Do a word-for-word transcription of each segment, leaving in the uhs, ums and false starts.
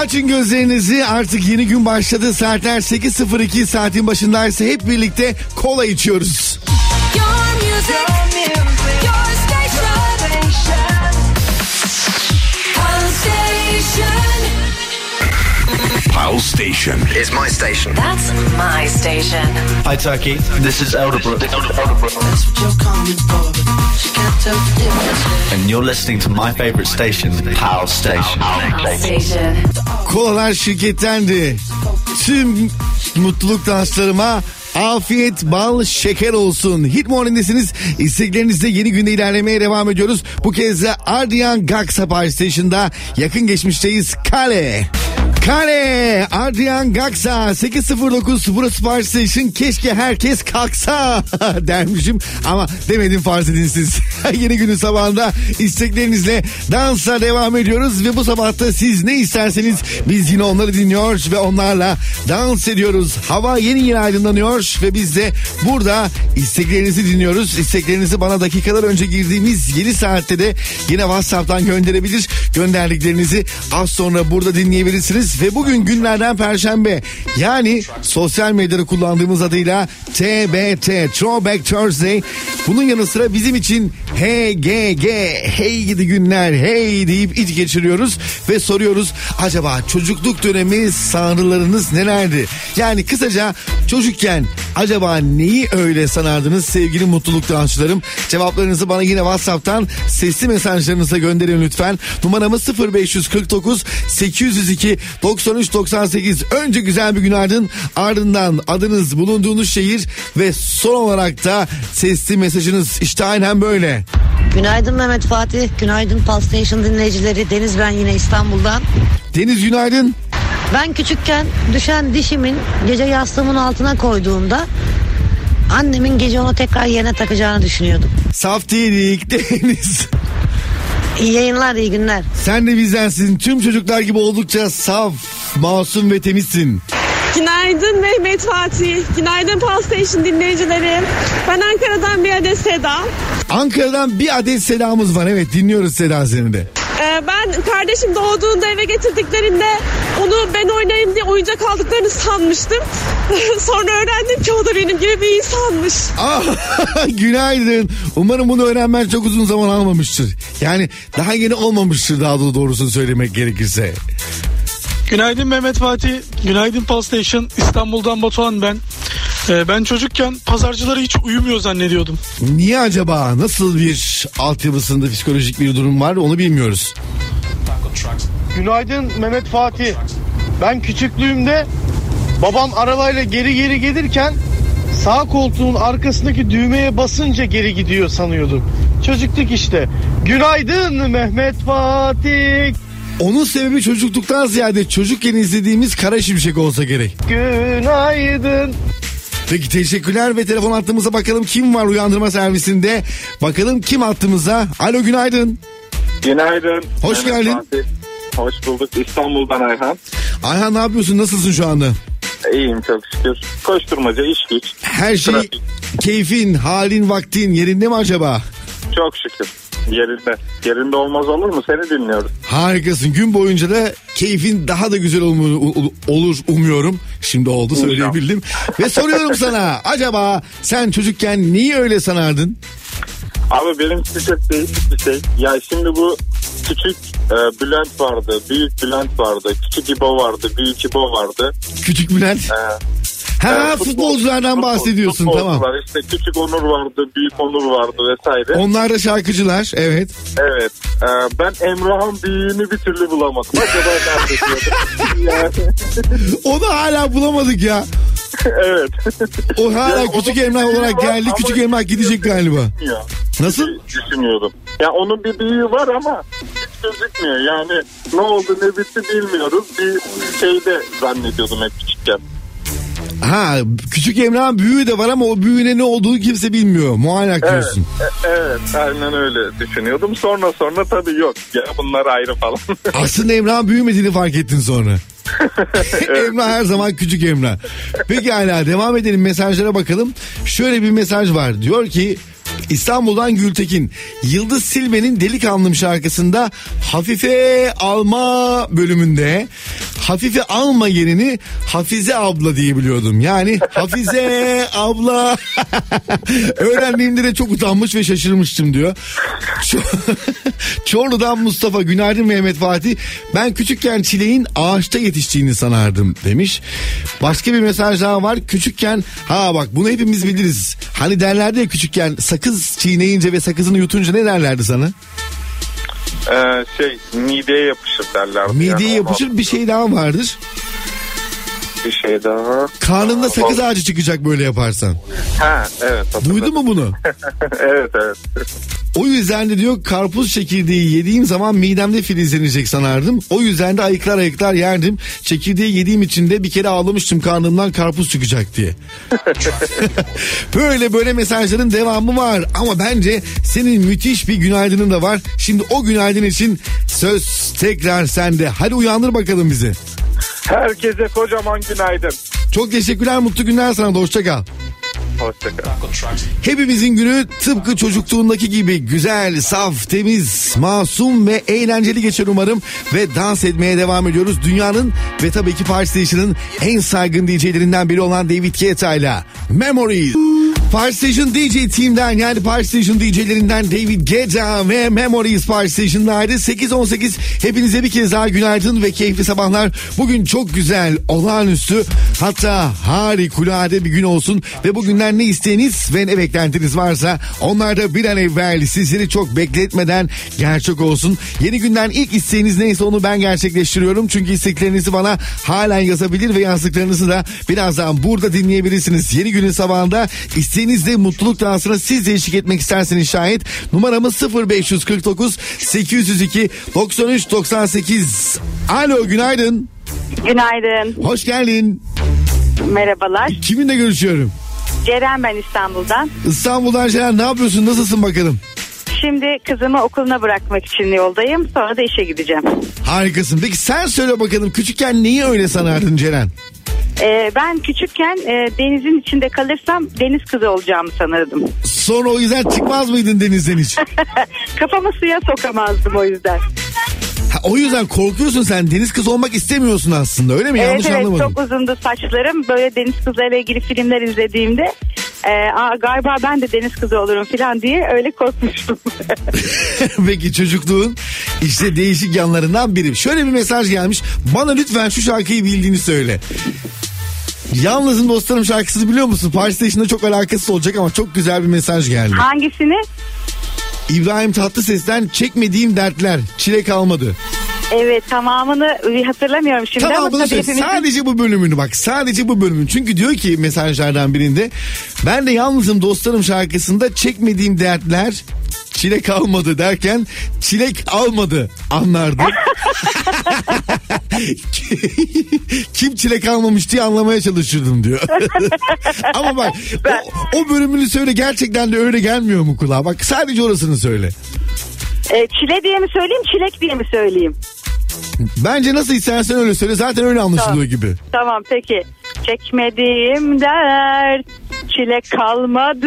Açın gözlerinizi, artık yeni gün başladı. Saatler sekiz sıfır iki, saatin başındaysa hep birlikte kola içiyoruz. Your music, your station. Pulse Station. Pulse Station is my station. That's my station. Hi Turkey, this is Elderbrook. That's what you're coming for. She can't tell the difference. And you're listening to my favourite station, Pulse Station. Pulse Station. Kolalar şirkettendi. Tüm mutluluk danslarıma afiyet, bal, şeker olsun. Hit Morning'desiniz. İsteklerinizle yeni günde ilerlemeye devam ediyoruz. Bu kez de Ardian Gaksa Pulse Station'da yakın geçmişteyiz. Kale. Kale, Adrian Gaksa, sekiz sıfır dokuz, burası Pulse Station. Keşke herkes kalksa dermişim ama demedim, farz edin siz. Yeni günün sabahında isteklerinizle dansa devam ediyoruz ve bu sabahta siz ne isterseniz biz yine onları dinliyor ve onlarla dans ediyoruz. Hava yeni yeni aydınlanıyor ve biz de burada isteklerinizi dinliyoruz. İsteklerinizi bana dakikalar önce girdiğimiz yedi saatte de yine WhatsApp'tan gönderebilir. Gönderdiklerinizi az sonra burada dinleyebilirsiniz. Ve bugün günlerden Perşembe, yani sosyal medyada kullandığımız adıyla T B T, Throwback Thursday. Bunun yanı sıra bizim için H G G, hey gidi günler, hey deyip iç geçiriyoruz ve soruyoruz, acaba çocukluk dönemi sanrılarınız nelerdi? Yani kısaca çocukken acaba neyi öyle sanardınız sevgili mutluluk dansçılarım? Cevaplarınızı bana yine WhatsApp'tan sesli mesajlarınızla gönderin lütfen. Numaramız sıfır beş kırk dokuz sekiz yüz iki doksan üç doksan sekiz. Önce güzel bir günaydın, ardından adınız, bulunduğunuz şehir ve son olarak da sesli mesajınız. İşte aynen böyle. Günaydın Mehmet Fatih, günaydın Pulse Station dinleyicileri. Deniz ben, yine İstanbul'dan. Deniz günaydın. Ben küçükken düşen dişimin gece yastığımın altına koyduğumda annemin gece onu tekrar yerine takacağını düşünüyordum. Saf değilik Deniz. İyi yayınlar, iyi günler. Sen de bizdensin. Tüm çocuklar gibi oldukça saf, masum ve temizsin. Günaydın Mehmet Fatih. Günaydın Pulse Station dinleyicilerim. Ben Ankara'dan bir adet Seda. Ankara'dan bir adet Seda'mız var. Evet, dinliyoruz Seda seni de. Ee, ben kardeşim doğduğunda eve getirdiklerinde onu ben oynayayım diye oyuncak aldıklarını sanmıştım. Sonra öğrendim ki o da benim gibi bir insanmış. Ah, günaydın. Umarım bunu öğrenmen çok uzun zaman almamıştır. Yani daha yeni olmamıştır, daha da doğrusunu söylemek gerekirse. Günaydın Mehmet Fatih. Günaydın Pulse Station. İstanbul'dan Batuhan ben. Ee, ben çocukken pazarcılara hiç uyumuyor zannediyordum. Niye acaba? Nasıl bir altyapısında psikolojik bir durum var, onu bilmiyoruz. Günaydın Mehmet Fatih. Ben küçüklüğümde babam arabayla geri geri gelirken sağ koltuğun arkasındaki düğmeye basınca geri gidiyor sanıyordum. Çocukluk işte. Günaydın Mehmet Fatih. Onun sebebi çocukluktan ziyade çocukken izlediğimiz Kara Şimşek olsa gerek. Günaydın. Peki, teşekkürler ve telefon hattımıza bakalım kim var uyandırma servisinde. Bakalım kim hattımıza. Alo, günaydın. Günaydın. Hoş Mehmet geldin. Fatih. Hoş bulduk. İstanbul'dan Ayhan. Ayhan, ne yapıyorsun? Nasılsın şu anda? İyiyim çok şükür. Koşturmaca, iş güç. Her şey, trafik. keyfin, halin, vaktin yerinde mi acaba? Çok şükür. Yerinde. Yerinde olmaz olur mu? Seni dinliyoruz. Harikasın. Gün boyunca da keyfin daha da güzel olma, olur umuyorum. Şimdi oldu, söyleyebildim. Ve soruyorum sana, acaba sen çocukken neyi öyle sanardın? Abi benim çok değişik bir şey. Ya şimdi bu küçük e, Bülent vardı, büyük Bülent vardı, küçük İbo vardı, büyük İbo vardı. Küçük Bülent? E, Ha, e, futbol, futbolculardan futbol, bahsediyorsun, tamam. İşte küçük Onur vardı, büyük Onur vardı vesaire. Onlar da şarkıcılar, evet. Evet. E, ben Emrah'ın büyüğünü bir türlü bulamadım. Acaba nerede diyordum. Yani. Onu hala bulamadık ya. Evet. O hala ya küçük Emrah olarak geldi. Küçük Emrah gidecek galiba. Ya. Nasıl? Düşünüyordum. Ya onun bir büyüğü var ama hiç gözükmüyor. Yani ne oldu ne bitti bilmiyoruz. Bir şeyde zannediyordum hep küçükken. Ha, küçük Emrah'ın büyüğü de var ama o büyüğüne ne olduğunu kimse bilmiyor. Muallak diyorsun. Evet, e- evet aynen öyle düşünüyordum. Sonra sonra tabii yok. Ya bunlar ayrı falan. Aslında Emrah'ın büyümediğini fark ettin sonra. Evet. Emrah her zaman küçük Emrah. Peki hala devam edelim, mesajlara bakalım. Şöyle bir mesaj var. Diyor ki İstanbul'dan Gültekin. Yıldız Silbe'nin Delikanlım şarkısında Hafife Alma bölümünde Hafife Alma yerini Hafize abla diye biliyordum. Yani Hafize abla. Öğrendiğimde de çok utanmış ve şaşırmıştım diyor. Çorlu'dan Mustafa. Günaydın Mehmet Fatih. Ben küçükken çileğin ağaçta yetiştiğini sanardım demiş. Başka bir mesaj daha var. Küçükken, ha bak bunu hepimiz biliriz. Hani derlerdi ya küçükken, sakız çiğneyince ve sakızını yutunca ne derlerdi sana? Ee, şey mideye yapışır derlerdi. Mideye yani yapışır, bir şey daha vardır. Bir şey daha. Karnında sakız ağacı çıkacak böyle yaparsan. Ha evet. Duydun mu bunu? Evet evet. O yüzden de diyor karpuz çekirdeği yediğim zaman midemde filizlenecek sanardım. O yüzden de ayıklar ayıklar yerdim. Çekirdeği yediğim için de bir kere ağlamıştım karnımdan karpuz çıkacak diye. Böyle böyle mesajların devamı var. Ama bence senin müthiş bir günaydının da var. Şimdi o günaydın için söz tekrar sende. Hadi uyandır bakalım bizi. Herkese kocaman günaydın. Çok teşekkürler, mutlu günler sana da, hoşça kal. Hoşçakal. Hepimizin günü tıpkı çocukluğundaki gibi güzel, saf, temiz, masum ve eğlenceli geçer umarım. Ve dans etmeye devam ediyoruz. Dünyanın ve tabii ki Paris Station'ın en saygın D J'lerinden biri olan David Guetta ile Memories. Paris Station D J Team'den, yani Paris Station D J'lerinden David Guetta ve Memories Paris Station'daydı. sekiz on sekiz hepinize bir kez daha günaydın ve keyifli sabahlar. Bugün çok güzel, olağanüstü, hatta harikulade bir gün olsun ve bugünden ne isteğiniz ve ne beklentiniz varsa onlar da bir an evvel sizleri çok bekletmeden gerçek olsun. Yeni günden ilk isteğiniz neyse onu ben gerçekleştiriyorum. Çünkü isteklerinizi bana halen yazabilir ve yazdıklarınızı da birazdan burada dinleyebilirsiniz. Yeni günün sabahında isteğinizde mutluluk dansına siz de eşlik etmek isterseniz şayet numaramız sıfır beş kırk dokuz sekiz yüz iki doksan üç doksan sekiz. Alo, günaydın. Günaydın. Hoş geldin. Merhabalar. Kiminle görüşüyorum? Ceren ben İstanbul'dan. İstanbul'dan Ceren, ne yapıyorsun, nasılsın bakalım? Şimdi kızımı okuluna bırakmak için yoldayım. Sonra da işe gideceğim. Harikasın. Peki sen söyle bakalım, küçükken neyi öyle sanardın Ceren? Ee, ben küçükken e, denizin içinde kalırsam deniz kızı olacağımı sanırdım. Sonra o yüzden çıkmaz mıydın denizden hiç? Kafamı suya sokamazdım o yüzden. Ha, o yüzden korkuyorsun sen, deniz kızı olmak istemiyorsun aslında, öyle mi? Evet, Yanlış evet, anlamadım. çok uzundu saçlarım. Böyle deniz kızlarıyla ilgili filmler izlediğimde e, aa, galiba ben de deniz kızı olurum falan diye öyle korkmuştum. Peki çocukluğun işte değişik yanlarından biri. Şöyle bir mesaj gelmiş. Bana lütfen şu şarkıyı bildiğini söyle. Yalnızım Dostlarım şarkısını biliyor musun? Paris Station'da çok alakasız olacak ama çok güzel bir mesaj geldi. Hangisini? İbrahim Tatlıses'ten Çekmediğim Dertler, Çile Kalmadı. Evet, tamamını hatırlamıyorum şimdi. Tamamını ama söyle. hepimizin... Sadece bu bölümünü bak. Sadece bu bölümünü. Çünkü diyor ki mesajlardan birinde, ben de Yalnızım Dostlarım şarkısında çekmediğim dertler çile kalmadı derken çilek almadı anlardı. Kim çilek almamış diye anlamaya çalışırdım diyor. Ama bak o, o bölümünü söyle, gerçekten de öyle gelmiyor mu kulağa? Bak sadece orasını söyle. E, çile diye mi söyleyeyim, çilek diye mi söyleyeyim? Bence nasıl istersen öyle söyle, zaten öyle anlaşılıyor tamam. gibi. Tamam peki. Çekmediğim dert çilek kalmadı.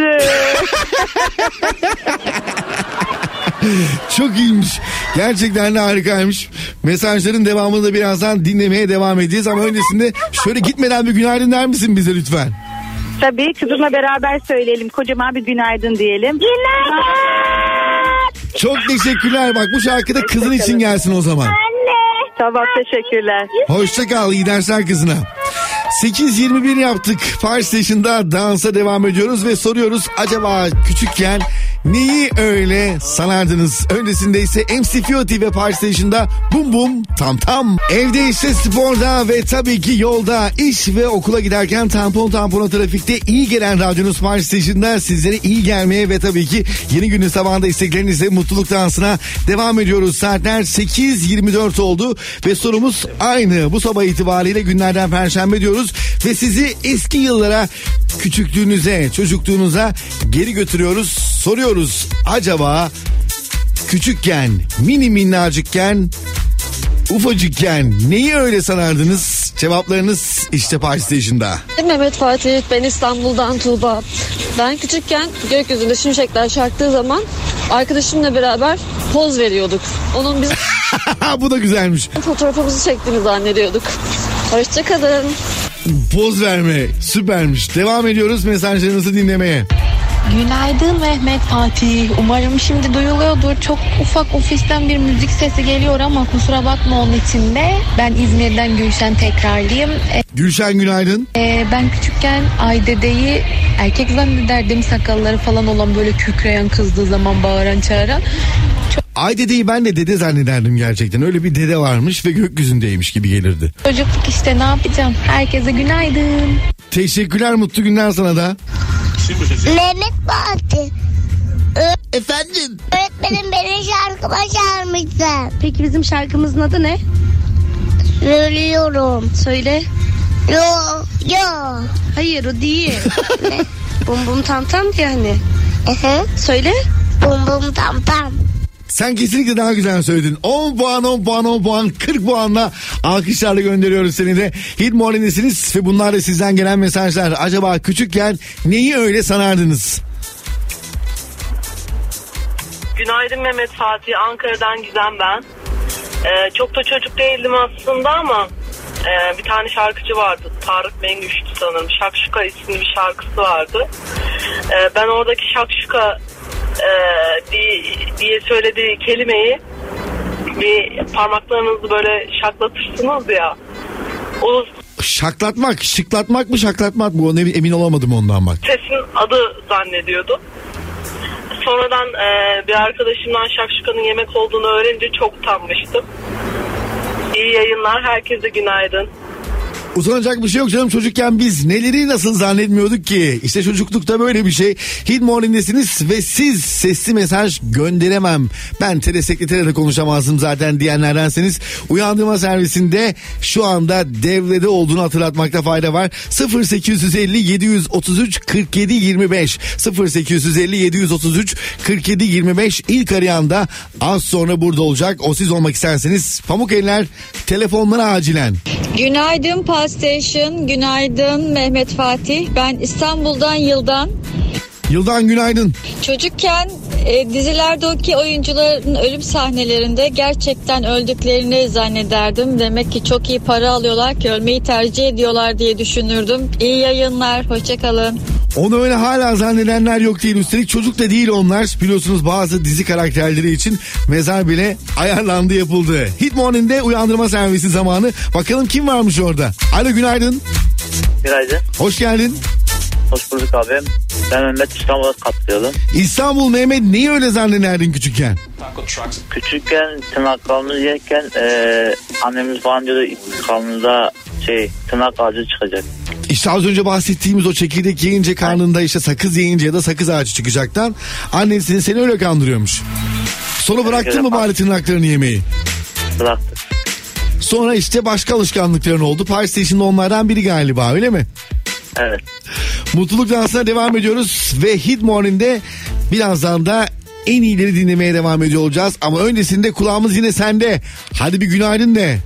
Çok iyiymiş. Gerçekten de harikaymış. Mesajların devamını da birazdan dinlemeye devam edeceğiz ama öncesinde şöyle gitmeden bir günaydın der misin bize lütfen? Tabii, kızımla beraber söyleyelim. Kocaman bir günaydın diyelim. Günaydın. Çok teşekkürler. Bak bu şarkı da kızın için gelsin o zaman. Anne. Tamam, teşekkürler. Hoşça kal. İyi dersler kızına. sekiz yirmi bir yaptık. Paris Station'da dansa devam ediyoruz ve soruyoruz, acaba küçükken neyi öyle sanardınız? Öncesinde ise M C Fiyoti ve Paris Station'da bum bum tam tam. Evde, işte, sporda ve tabii ki yolda, iş ve okula giderken tampon tampona trafikte iyi gelen radyonuz Paris Station'da sizlere iyi gelmeye ve tabii ki yeni günün sabahında isteklerinizle mutluluk dansına devam ediyoruz. Saatler sekiz yirmi dört oldu ve sorumuz aynı. Bu sabah itibariyle günlerden Perşembe diyoruz ve sizi eski yıllara, küçüklüğünüze, çocukluğunuza geri götürüyoruz. Soruyoruz, acaba küçükken, mini minnacıkken, ufacıkken neyi öyle sanardınız? Cevaplarınız işte Pulse Station'da. Mehmet Fatih, ben İstanbul'dan Tuğba. Ben küçükken gökyüzünde şimşekler çarptığı zaman arkadaşımla beraber poz veriyorduk. Onun biz Bu da güzelmiş. fotoğrafımızı çektiğini zannediyorduk. Hoşçakalın. Poz verme süpermiş. Devam ediyoruz mesajlarınızı dinlemeye. Günaydın Mehmet Fatih. Umarım şimdi duyuluyordur. Çok ufak ofisten bir müzik sesi geliyor ama kusura bakma onun için de. Ben İzmir'den Gülşen tekrarlayayım. Ee, Gülşen günaydın. e, ben küçükken Aydede'yi erkek zannederdim. Sakalları falan olan, böyle kükreyen, kızdığı zaman bağıran çağıran. Ay dedeyi ben de dede zannederdim gerçekten. Öyle bir dede varmış ve gökyüzündeymiş gibi gelirdi. Çocukluk işte, ne yapacağım. Herkese günaydın. Teşekkürler, mutlu günler sana da. Mehmet Fatih. Efendim? Öğretmenim beni şarkıma çağırmıştı. Peki bizim şarkımızın adı ne? Söylüyorum. Söyle. Yo yo. Hayır, o değil. Ne? Bum bum tam tam diye hani. Hı. Söyle. Bum bum tam tam. Sen kesinlikle daha güzel söyledin. on puan, on puan, on puan, kırk puanla alkışlarla gönderiyoruz seni de. Hit Morning'desiniz ve bunlar da sizden gelen mesajlar. Acaba küçükken neyi öyle sanardınız? Günaydın Mehmet Fatih, Ankara'dan Gizem ben. Ee, çok da çocuk değildim aslında ama e, bir tane şarkıcı vardı. Tarık Mengüş'tü sanırım. Şakşuka isimli bir şarkısı vardı. Ee, ben oradaki şakşuka e, diye, diye söylediği kelimeyi bir parmaklarınızı böyle şaklatırsınız ya. O Şaklatmak, şıklatmak mı şaklatmak mı? O ne, emin olamadım ondan bak. sesin adı zannediyordu. Sonradan e, bir arkadaşımdan şakşukanın yemek olduğunu öğrenince çok utanmıştım. İyi yayınlar, herkese günaydın. Utanacak bir şey yok canım, çocukken biz neleri nasıl zannetmiyorduk ki? İşte çocuklukta böyle bir şey. Hit Morning'desiniz ve siz sesli mesaj gönderemem. Ben telesekretere de konuşamazdım zaten diyenlerdenseniz uyandırma servisinde şu anda devrede olduğunu hatırlatmakta fayda var. sıfır sekiz yüz elli yedi yüz otuz üç kırk yedi yirmi beş sıfır sekiz yüz elli yedi yüz otuz üç kırk yedi yirmi beş ilk arayan da az sonra burada olacak. O siz olmak isterseniz pamuk eller telefonlara acilen. Günaydın Pulse Station, günaydın Mehmet Fatih. Ben İstanbul'dan Yıldan. Yıldan günaydın. Çocukken e, dizilerdeki oyuncuların ölüm sahnelerinde gerçekten öldüklerini zannederdim. Demek ki çok iyi para alıyorlar ki ölmeyi tercih ediyorlar diye düşünürdüm. İyi yayınlar, hoşçakalın. Onu öyle hala zannedenler yok değil. Üstelik çocuk da değil onlar. Biliyorsunuz bazı dizi karakterleri için mezar bile ayarlandı, yapıldı. Hit Morning'de uyandırma servisi zamanı. Bakalım kim varmış orada. Alo günaydın. Günaydın. Hoş geldin. Hoş bulduk abim. Ben Mehmet, İstanbul'a katılıyorum. İstanbul Mehmet, neyi öyle zannederdin küçükken? Küçükken tırnak kalnımız yerken e, annemiz falan diyordu kalnımıza şey tırnak ağacı çıkacak. İşte az önce bahsettiğimiz o çekirdek yiyince karnında işte sakız yiyince ya da sakız ağacı çıkacaktan annesi seni öyle kandırıyormuş. Sonra bıraktın mı bari tırnaklarını yemeyi? Bıraktım. Sonra işte başka alışkanlıkların oldu. Pulse Station'da onlardan biri galiba, öyle mi? Evet. Mutluluk dansına devam ediyoruz ve Hit Morning'de birazdan da en iyileri dinlemeye devam ediyor olacağız. Ama öncesinde kulağımız yine sende. Hadi bir günaydın de.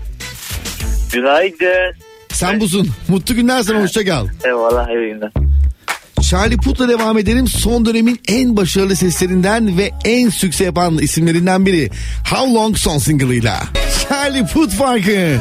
Günaydın. Sen busun. Mutlu günler sana, hoşça kal. Eyvallah, iyi günler. Charlie Puth'la devam edelim. Son dönemin en başarılı seslerinden ve en sükse yapan isimlerinden biri. How Long son single'ıyla. Charlie Puth farkı.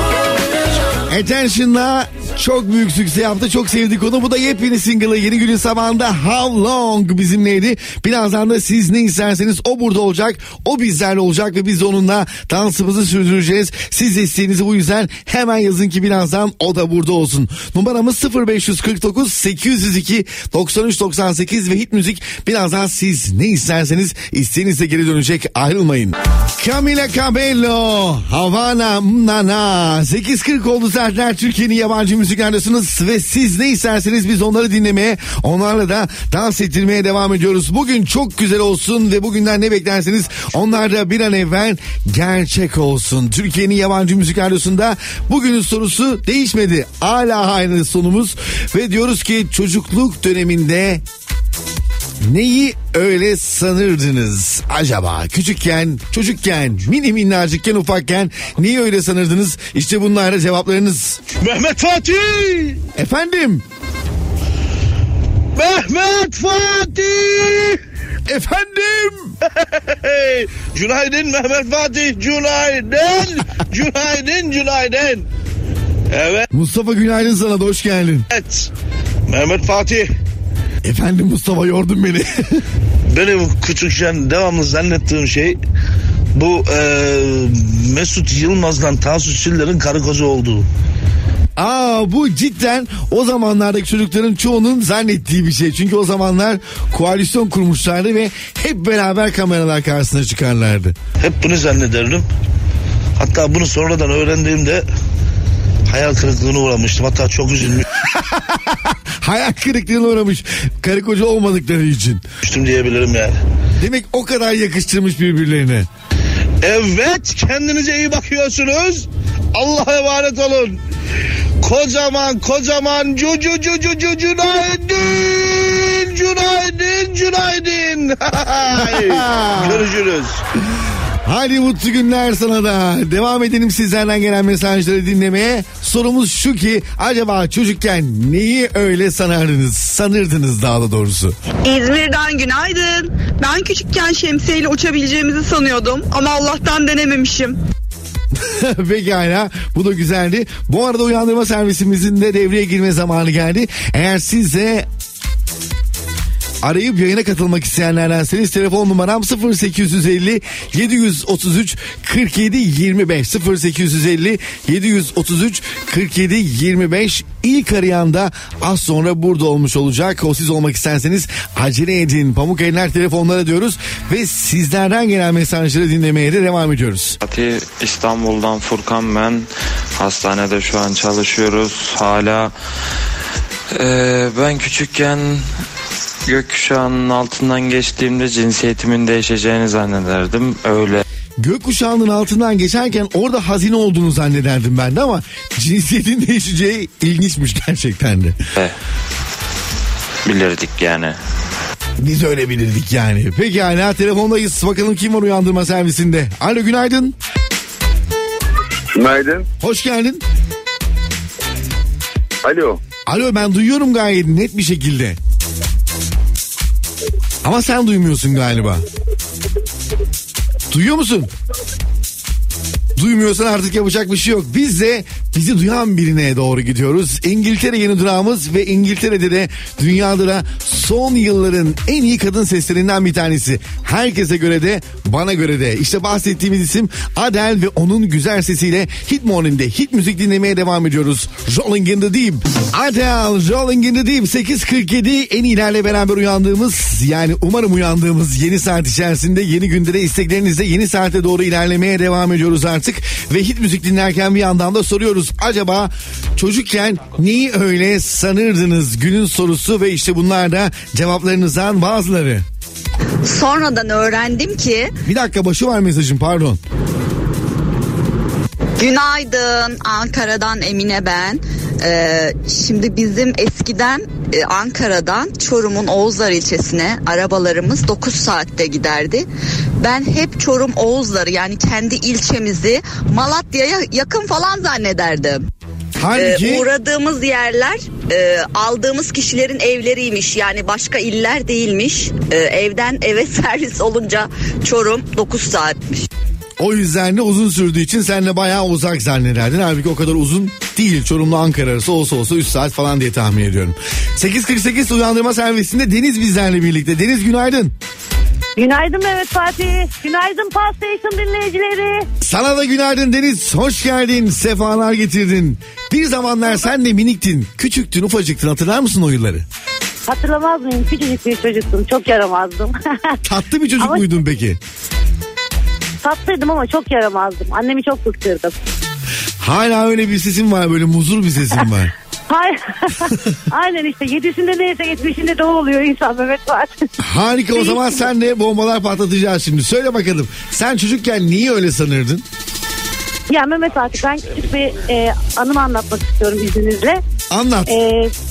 Attention'la çok büyük sükse yaptı. Çok sevdik onu. Bu da yepyeni single'ı. Yeni günün sabahında How Long bizimleydi. Birazdan da siz ne isterseniz o burada olacak. O bizlerle olacak ve biz de onunla dansımızı sürdüreceğiz. Siz de isteğinizi bu yüzden hemen yazın ki birazdan o da burada olsun. Numaramız sıfır beş kırk dokuz sekiz yüz iki doksan üç doksan sekiz ve Hit Müzik. Birazdan siz ne isterseniz isteğinizle geri dönecek. Ayrılmayın. Camila Cabello, Havana Nana. sekiz kırk oldu saatler. Türkiye'nin yabancı müzik radyosundasınız ve siz ne isterseniz biz onları dinlemeye, onlarla da dans ettirmeye devam ediyoruz. Bugün çok güzel olsun ve bugünden ne beklerseniz onlar da bir an evvel gerçek olsun. Türkiye'nin yabancı müzik radyosunda bugünün sorusu değişmedi. Hala aynı sonumuz ve diyoruz ki çocukluk döneminde neyi öyle sanırdınız acaba? Küçükken, çocukken, mini minnacıkken, ufakken neyi öyle sanırdınız? İşte bunlar cevaplarınız. Mehmet Fatih! Efendim? Mehmet Fatih! Efendim? Günaydın Mehmet Fatih, günaydın. Günaydın, günaydın. Evet. Mustafa günaydın, sana da hoş geldin. Evet. Mehmet Fatih. Efendim Mustafa, yordun beni. Benim küçükken devamlı zannettiğim şey bu e, Mesut Yılmaz'dan Tansu Çiller'in karı koca olduğu. Aa, bu cidden o zamanlardaki çocukların çoğunun zannettiği bir şey. Çünkü o zamanlar koalisyon kurmuşlardı ve hep beraber kameralar karşısına çıkarlardı. Hep bunu zannederdim. Hatta bunu sonradan öğrendiğimde hayal kırıklığına uğramıştım. Hatta çok üzülmüştüm. Hayal kırıklığına uğramış. Karı koca olmadıkları için. Düştüm diyebilirim yani. Demek o kadar yakıştırmış birbirlerine. Evet, kendinize iyi bakıyorsunuz. Allah'a emanet olun. Kocaman kocaman cu cu cu cu cu günaydın. Günaydın, günaydın. Görüşürüz. Hadi mutlu günler sana da. Devam edelim sizlerden gelen mesajları dinlemeye. Sorumuz şu ki, acaba çocukken neyi öyle sanardınız? Sanırdınız daha da doğrusu. İzmir'den günaydın. Ben küçükken şemsiyeyle uçabileceğimizi sanıyordum ama Allah'tan denememişim. Pekala, bu da güzeldi. Bu arada uyandırma servisimizin de devreye girme zamanı geldi. Eğer siz de arayıp yayına katılmak isteyenlerdenseniz telefon numaram sıfır sekiz yüz elli yedi otuz üç kırk yedi yirmi beş sıfır sekiz yüz elli yedi otuz üç kırk yedi yirmi beş. İlk arayan da az sonra burada olmuş olacak. O siz olmak isterseniz acele edin. Pamuk eller telefonlara diyoruz ve sizlerden gelen mesajları dinlemeye de devam ediyoruz. Fatih, İstanbul'dan Furkan ben. Hastanede şu an çalışıyoruz. Hala ee, ben küçükken gökkuşağının altından geçtiğimde cinsiyetimin değişeceğini zannederdim. Öyle. Gökkuşağının altından geçerken orada hazine olduğunu zannederdim ben de, ama cinsiyetin değişeceği ilginçmiş gerçekten de. Eh, bilirdik yani. Biz öyle bilirdik yani. Peki hala telefondayız. Bakalım kim var uyandırma servisinde. Alo, günaydın. Günaydın. Hoş geldin. Alo. Alo, ben duyuyorum gayet net bir şekilde. Ama sen duymuyorsun galiba. Duyuyor musun? Duymuyorsan artık yapacak bir şey yok. Biz de bizi duyan birine doğru gidiyoruz. İngiltere yeni durağımız ve İngiltere'de de dünyada da son yılların en iyi kadın seslerinden bir tanesi. Herkese göre de bana göre de. İşte bahsettiğimiz isim Adele ve onun güzel sesiyle Hit Morning'de hit müzik dinlemeye devam ediyoruz. Rolling in the Deep. Adele, Rolling in the Deep. sekiz kırk yedi en iyilerle beraber uyandığımız, yani umarım uyandığımız yeni saat içerisinde, yeni günde de isteklerinizle yeni saate doğru ilerlemeye devam ediyoruz artık. Ve hit müzik dinlerken bir yandan da soruyoruz. Acaba çocukken neyi öyle sanırdınız? Günün sorusu ve işte bunlar da cevaplarınızdan bazıları. Sonradan öğrendim ki... Bir dakika, başı var mesajım, pardon. Günaydın, Ankara'dan Emine ben. Ee, şimdi bizim eskiden e, Ankara'dan Çorum'un Oğuzlar ilçesine arabalarımız dokuz saatte giderdi. Ben hep Çorum Oğuzları, yani kendi ilçemizi Malatya'ya yakın falan zannederdim. Halbuki... Ee, uğradığımız yerler e, aldığımız kişilerin evleriymiş, yani başka iller değilmiş. Ee, evden eve servis olunca Çorum dokuz saatmiş. O yüzden de uzun sürdüğü için sen de bayağı uzak zannederdin. Halbuki o kadar uzun değil. Çorum'la Ankara arası olsa olsa üç saat falan diye tahmin ediyorum. sekiz kırk sekiz uyandırma servisinde Deniz bizlerle birlikte. Deniz günaydın. Günaydın Mehmet Fatih. Günaydın Pulse Station dinleyicileri. Sana da günaydın Deniz. Hoş geldin. Sefalar getirdin. Bir zamanlar sen de miniktin. Küçüktün, ufacıktın. Hatırlar mısın o yılları? Hatırlamaz mıyım? Küçücük bir çocuktum. Çok yaramazdım. Tatlı bir çocuk ama... muydun peki? Tatlıydım ama çok yaramazdım. Annemi çok bıktırdım. Hala öyle bir sesin var, böyle muzur bir sesin var. Hayır. Aynen işte yedisinde neyse yetmişinde de o oluyor insan Mehmet Fatih. Harika, o zaman sen de bombalar patlatacağız şimdi. Söyle bakalım, sen çocukken niye öyle sanırdın? Ya Mehmet Fatih, ben küçük bir e, anımı anlatmak istiyorum izninizle. Anlat. E,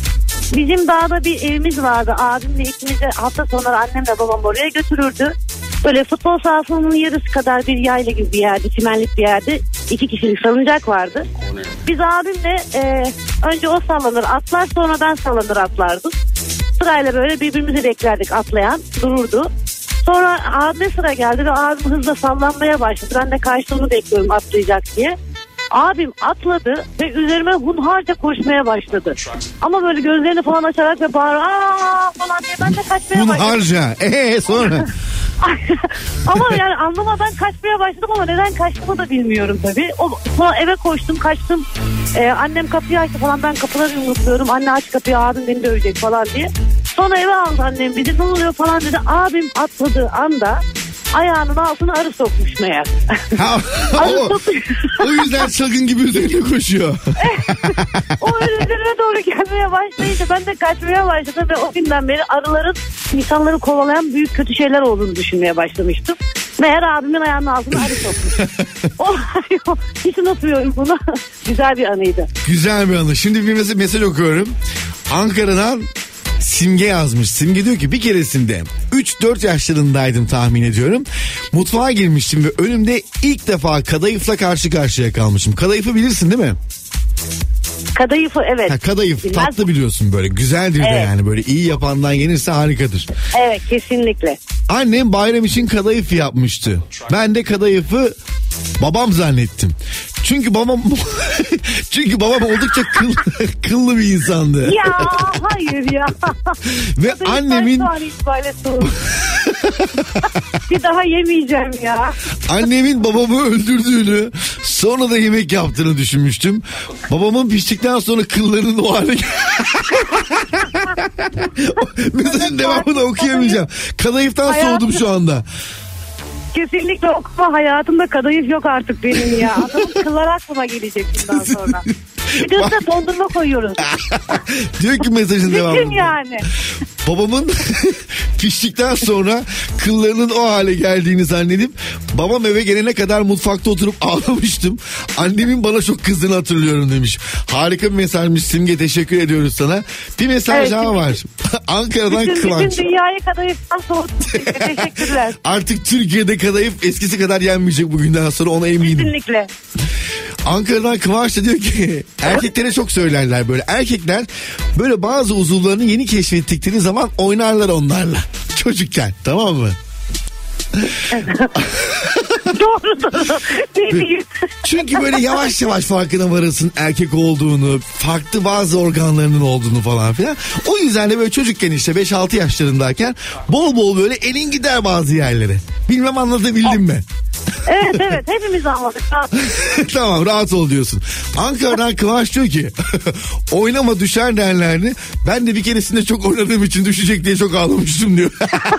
Bizim dağda bir evimiz vardı. Abimle ikimiz de hafta sonları annemle babam oraya götürürdü. Böyle futbol sahasının yarısı kadar bir yayla gibi bir yerde, çimenlik bir yerde iki kişilik salıncak vardı. Biz abimle e, önce o sallanır atlar, sonra ben sallanır atlardım. Sırayla böyle birbirimizi beklerdik, atlayan dururdu. Sonra abime sıra geldi ve abim hızla sallanmaya başladı. Ben de karşılığını bekliyorum atlayacak diye. Abim atladı ve üzerime hunharca koşmaya başladı. Ama böyle gözlerini falan açarak ve bağır aa falan diye ben de kaçmaya başladım. Hunharca. Eee sonra? Ama yani anlamadan kaçmaya başladım ama neden kaçtığımı da bilmiyorum tabii. O, sonra eve koştum, kaçtım. Ee, annem kapıyı açtı falan, ben kapıları yumrukluyorum. Anne aç kapıyı, abim beni dövecek falan diye. Sonra eve aldı annem bizi, ne oluyor falan dedi. Abim atladığı anda ayağının altına arı sokmuş meğer. Ha, o, o yüzden çılgın gibi üzerine koşuyor. O üzerine doğru gelmeye başlayınca ben de kaçmaya başladım ve o günden beri arıların insanları kovalayan büyük kötü şeyler olduğunu düşünmeye başlamıştım. Meğer abimin ayağının altına arı sokmuş. O, hiç unutmuyorum bunu. Güzel bir anıydı. Güzel bir anı. Şimdi bir mesaj, mesaj okuyorum. Ankara'dan Simge yazmış. Simge diyor ki bir keresinde üç dört yaşlarındaydım tahmin ediyorum. Mutfağa girmiştim ve önümde ilk defa kadayıfla karşı karşıya kalmışım. Kadayıfı bilirsin değil mi? Kadayıfı evet. Ha, kadayıf Bilmez. tatlı biliyorsun, böyle güzeldir de Evet. yani, böyle iyi yapandan gelirse harikadır. Evet, kesinlikle. Annem bayram için kadayıf yapmıştı. Ben de kadayıfı babam zannettim. Çünkü babam çünkü babam oldukça kıl, kıllı bir insandı. Ya hayır ya. Ve Kadayıf annemin kaç tane itibariyle soğuk. Bir daha yemeyeceğim ya. Annemin babamı öldürdüğünü, sonra da yemek yaptığını düşünmüştüm. Babamın piştikten sonra kıllarının o hale mesajın devamını okuyamayacağım. Kadayıftan Hayatım. soğudum şu anda. Kesinlikle okuma, hayatımda kadayıf yok artık benim ya. Adamın kılları aklıma gelecek bundan sonra. Bir de üstüne dondurma koyuyoruz. Diyor ki mesajın Bütün devamında. yani. Babamın piştikten sonra kıllarının o hale geldiğini zannedip babam eve gelene kadar mutfakta oturup ağlamıştım. Annemin bana çok kızdığını hatırlıyorum demiş. Harika bir mesajmış Simge, teşekkür ediyoruz sana. Bir mesaj Evet, daha var. Ankara'dan Bütün, Kıvanç. bütün dünyayı kadayıftan soğuttuk. Teşekkürler. Artık Türkiye'de kadayıf eskisi kadar yenmeyecek bugünden sonra, ona eminim. Kesinlikle. Ankara'dan Kıvanç da diyor ki erkeklere çok söylerler böyle. Erkekler böyle bazı uzuvlarını yeni keşfettikleri zaman oynarlar onlarla. Çocukken, tamam mı? Doğru. Çünkü böyle yavaş yavaş farkına varırsın erkek olduğunu, farklı bazı organlarının olduğunu falan filan. O yüzden de böyle çocukken işte beş altı yaşlarındayken bol bol böyle elin gider bazı yerlere. Bilmem anlatabildim mi? Evet evet, hepimiz anladık. Tamam, rahat ol diyorsun. Ankara'dan Kıvanç diyor ki oynama düşer derlerdi. Ben de bir keresinde çok oynadığım için düşecek diye çok ağlamıştım diyor.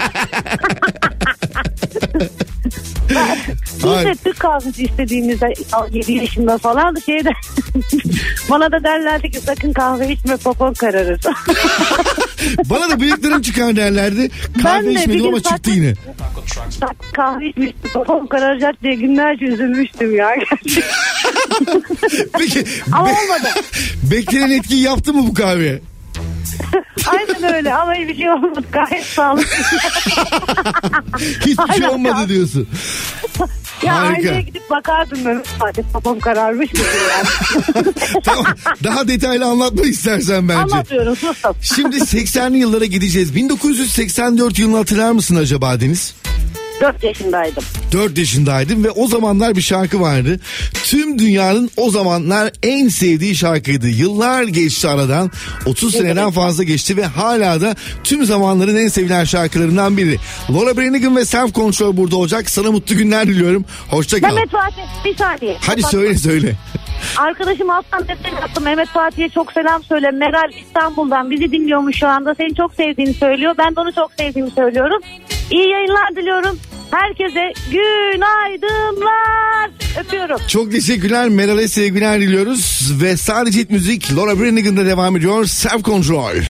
Biz de Türk kahvesi istediğimizde yedi yaşında falan şeyde bana da derlerdi ki sakın kahve içme, popon kararır. Bana da bıyıklarım çıkar derlerdi. Kahve içmedim ama çıktı yine. Kahve içmiştim, popon kararacak diye günlerce üzülmüştüm ya. Peki. Ama be- olmadı. Beklenen etkiyi yaptı mı bu kahve? Aynen öyle ama hiçbir şey olmadı, gayet sağlıklı. Hiçbir şey Aynen. olmadı diyorsun. Ya Harika. aynaya gidip bakardım ben. Hadi popom kararmış mı yani? Tamam, daha detaylı anlatmak istersen bence. Anlatıyorum, sustum. Şimdi seksenli yıllara gideceğiz. bin dokuz yüz seksen dört yılını hatırlar mısın acaba Deniz? dört yaşındaydım. dört yaşındaydım ve o zamanlar bir şarkı vardı. Tüm dünyanın o zamanlar en sevdiği şarkıydı. Yıllar geçti aradan. otuz seneden fazla geçti ve hala da tüm zamanların en sevilen şarkılarından biri. Laura Branigan ve Self Control burada olacak. Sana mutlu günler diliyorum. Hoşça kal. Mehmet Fatih bir saniye. Hadi Bak- söyle söyle. Arkadaşım Aslan destek attı. Mehmet Fatih'e çok selam söyle. Meral İstanbul'dan bizi dinliyormuş şu anda. Seni çok sevdiğini söylüyor. Ben de onu çok sevdiğimi söylüyorum. İyi yayınlar diliyorum. Herkese günaydınlar. Öpüyorum. Çok teşekkürler. Meral'e sevgiler diliyoruz. Ve sadece hit müzik Laura Branigan'da devam ediyor. Self Control.